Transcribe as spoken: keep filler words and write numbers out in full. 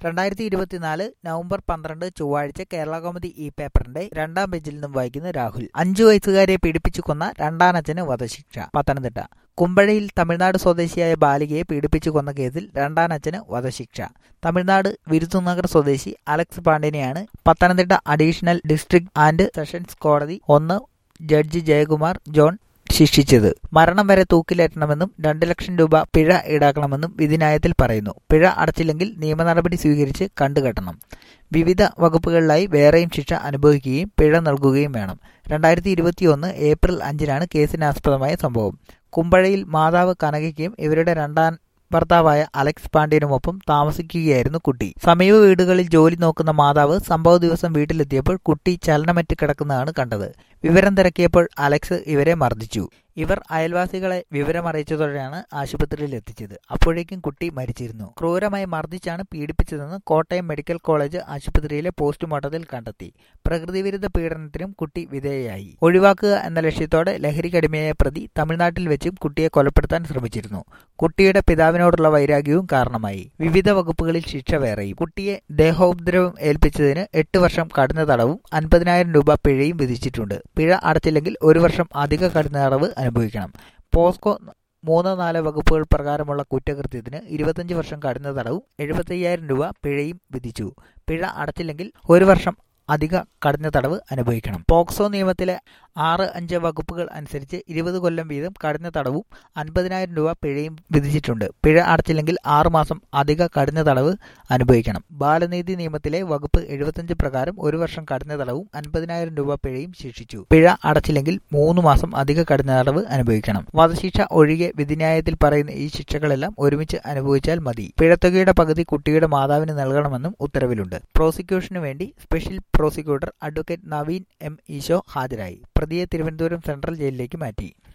രണ്ടായിരത്തി ഇരുപത്തിനാല് നവംബർ പന്ത്രണ്ട് ചൊവ്വാഴ്ച കേരളകൗമുദി ഈ പേപ്പറിന്റെ രണ്ടാം പേജിൽ നിന്നും വായിക്കുന്ന രാഹുൽ. അഞ്ചു വയസ്സുകാരെ പീഡിപ്പിച്ചു കൊന്ന രണ്ടാനച്ഛന് വധശിക്ഷ. പത്തനംതിട്ട കുമ്പഴയിൽ തമിഴ്നാട് സ്വദേശിയായ ബാലികയെ പീഡിപ്പിച്ചു കൊന്ന കേസിൽ രണ്ടാനച്ഛന് വധശിക്ഷ. തമിഴ്നാട് വിരുത്തുനഗർ സ്വദേശി അലക്സ് പാണ്ഡ്യനെയാണ് Pathanamthitta additional district and sessions കോടതി ഒന്ന് ജഡ്ജി ജയകുമാർ ജോൺ ശിക്ഷിച്ചത്. മരണം വരെ തൂക്കിലേറ്റണമെന്നും രണ്ട് ലക്ഷം രൂപ പിഴ ഈടാക്കണമെന്നും വിധിന്യായത്തിൽ പറയുന്നു. പിഴ അടച്ചില്ലെങ്കിൽ നിയമ നടപടി സ്വീകരിച്ച് കണ്ടുകെട്ടണം. വിവിധ വകുപ്പുകളിലായി വേറെയും ശിക്ഷ അനുഭവിക്കുകയും പിഴ നൽകുകയും വേണം. രണ്ടായിരത്തി ഇരുപത്തി ഒന്ന് ഏപ്രിൽ അഞ്ചിനാണ് കേസിനാസ്പദമായ സംഭവം. കുമ്പഴയിൽ മാതാവ് കനകയ്ക്കും ഇവരുടെ രണ്ടാം ഭർത്താവായ അലക്സ് പാണ്ഡ്യനുമൊപ്പം താമസിക്കുകയായിരുന്നു കുട്ടി. സമീപ വീടുകളിൽ ജോലി നോക്കുന്ന മാതാവ് സംഭവ ദിവസം വീട്ടിലെത്തിയപ്പോൾ കുട്ടി ചലനമറ്റ് കിടക്കുന്നതാണ് കണ്ടത്. വിവരം തിരക്കിയപ്പോൾ അലക്സ് ഇവരെ മർദ്ദിച്ചു. ഇവർ അയൽവാസികളെ വിവരമറിയിച്ചതോടെയാണ് ആശുപത്രിയിൽ എത്തിച്ചത്. അപ്പോഴേക്കും കുട്ടി മരിച്ചിരുന്നു. ക്രൂരമായി മർദ്ദിച്ചാണ് പീഡിപ്പിച്ചതെന്ന് കോട്ടയം മെഡിക്കൽ കോളേജ് ആശുപത്രിയിലെ പോസ്റ്റ്മോർട്ടത്തിൽ കണ്ടെത്തി. പ്രകൃതിവിരുദ്ധ പീഡനത്തിനും കുട്ടി വിധേയയായി. ഒഴിവാക്കുക എന്ന ലക്ഷ്യത്തോടെ ലഹരിക്കടിമയായ പ്രതി തമിഴ്നാട്ടിൽ വെച്ചും കുട്ടിയെ കൊലപ്പെടുത്താൻ ശ്രമിച്ചിരുന്നു. കുട്ടിയുടെ പിതാവിനോടുള്ള വൈരാഗ്യവും കാരണമായി. വിവിധ വകുപ്പുകളിൽ ശിക്ഷ വേറെയും. കുട്ടിയെ ദേഹോപദ്രവം ഏൽപ്പിച്ചതിന് എട്ട് വർഷം കഠിന തടവും അൻപതിനായിരം രൂപ പിഴയും വിധിച്ചിട്ടുണ്ട്. പിഴ അടച്ചില്ലെങ്കിൽ ഒരു വർഷം അധിക കഠിന തടവ് അനുഭവിക്കണം. പോസ്കോ മൂന്ന് നാല് വകുപ്പുകൾ പ്രകാരമുള്ള കുറ്റകൃത്യത്തിന് ഇരുപത്തഞ്ച് വർഷം കഠിന തടവും എഴുപത്തയ്യായിരം രൂപ പിഴയും വിധിച്ചു. പിഴ അടച്ചില്ലെങ്കിൽ ഒരു വർഷം അധിക കഠിന തടവ് അനുഭവിക്കണം. പോക്സോ നിയമത്തിലെ ആറ് അഞ്ച് വകുപ്പുകൾ അനുസരിച്ച് ഇരുപത് കൊല്ലം വീതം കഠിന തടവും അൻപതിനായിരം രൂപ പിഴയും വിധിച്ചിട്ടുണ്ട്. പിഴ അടച്ചില്ലെങ്കിൽ ആറുമാസം അധിക കഠിന തടവ് അനുഭവിക്കണം. ബാലനീതി നിയമത്തിലെ വകുപ്പ് എഴുപത്തഞ്ച് പ്രകാരം ഒരു വർഷം കഠിന തടവും അൻപതിനായിരം രൂപ പിഴയും ശിക്ഷിച്ചു. പിഴ അടച്ചില്ലെങ്കിൽ മൂന്ന് മാസം അധിക കഠിന തടവ് അനുഭവിക്കണം. വധശിക്ഷ ഒഴികെ വിധിന്യായത്തിൽ പറയുന്ന ഈ ശിക്ഷകളെല്ലാം ഒരുമിച്ച് അനുഭവിച്ചാൽ മതി. പിഴത്തുകയുടെ പകുതി കുട്ടിയുടെ മാതാവിന് നൽകണമെന്നും ഉത്തരവിലുണ്ട്. പ്രോസിക്യൂഷനു വേണ്ടി special prosecutor advocate Naveen M Esho ഹാജരായി. പ്രതിയെ തിരുവനന്തപുരം സെൻട്രൽ ജയിലിലേക്ക് മാറ്റി.